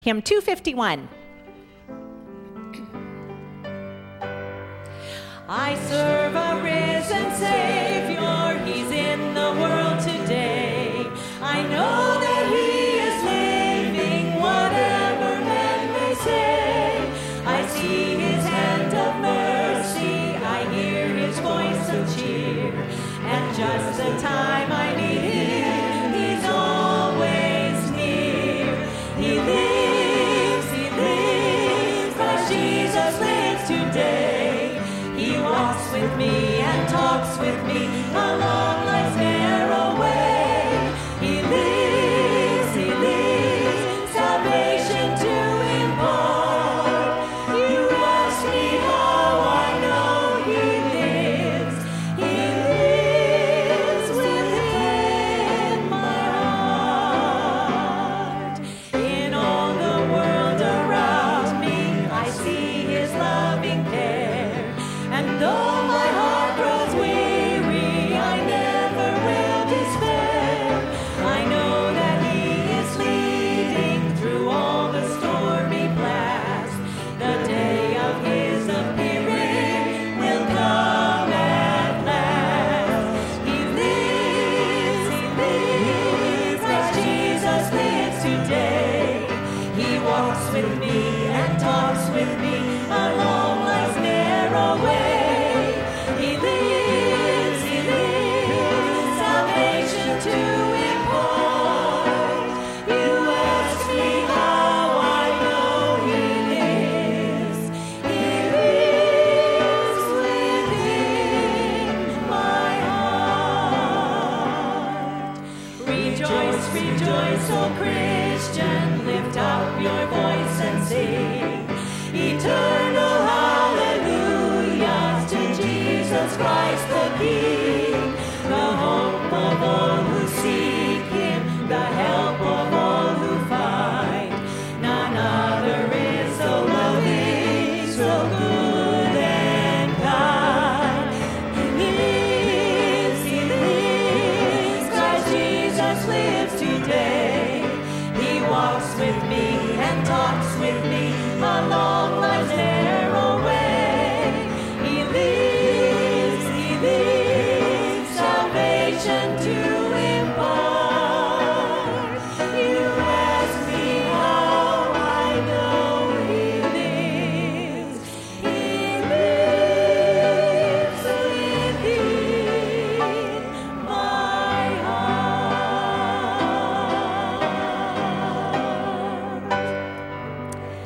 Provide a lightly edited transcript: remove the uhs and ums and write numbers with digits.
Hymn 251. I serve a risen Savior, He's in the world today. I know that He is living, whatever men may say. I see His hand of mercy, I hear His voice of cheer. And just the time I need Him, He's always near. He lives, Christ Jesus lives today. He walks with me and talks with me along life's narrow way. He lives, salvation to impart. You ask me how I know He lives. He lives within my heart. In all the world around me, I see His loving care. And though my heart grows weary, I never will despair. I know that He is leading through all the stormy blast. The day of His appearing will come at last. He lives, Christ Jesus lives today. He walks with me and talks with me along life's narrow way. He lives, salvation to impart. You ask me how I know He lives. He lives within my heart. Rejoice, rejoice, O Christian, lift up your voice and sing eternal hallelujahs to Jesus Christ the King, the hope of all who seek Him, the help of all who find. None other is so loving, so good and kind. He lives, Christ Jesus lives today. He walks with me and talks with me along